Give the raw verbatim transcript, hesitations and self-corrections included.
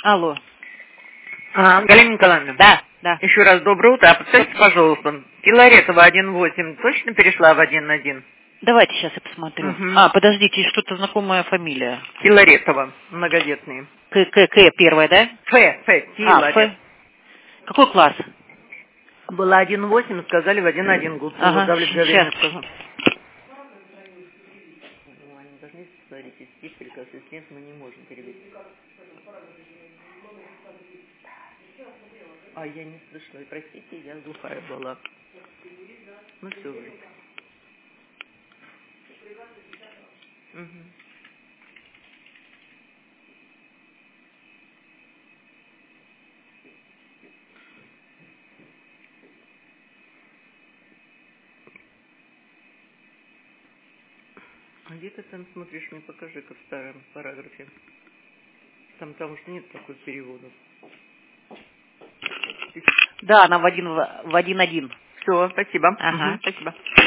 Алло. А, Галина Николаевна. Да, да. Еще раз доброе утро. А подскажите, пожалуйста, Филаретова один восемь точно перешла в один один? Давайте сейчас я посмотрю. Угу. А, подождите, что-то знакомая фамилия. Филаретова, многодетные. К, К, К первая, да? Ф, Ф, А, Филарет. Ф. Какой класс? Была один восемь, сказали в один один год. Ага, Гавриловна сейчас. сказала. Они должны смотреть, если приказ, если нет, мы не можем перевести. А я не слышала, простите, я глухая была. Ну все, говорит. Угу. А где ты там смотришь, мне покажи-ка в старом параграфе. Там, потому что нет такой перевода. Да, она в один в один один. Все, спасибо. Ага. Угу, спасибо.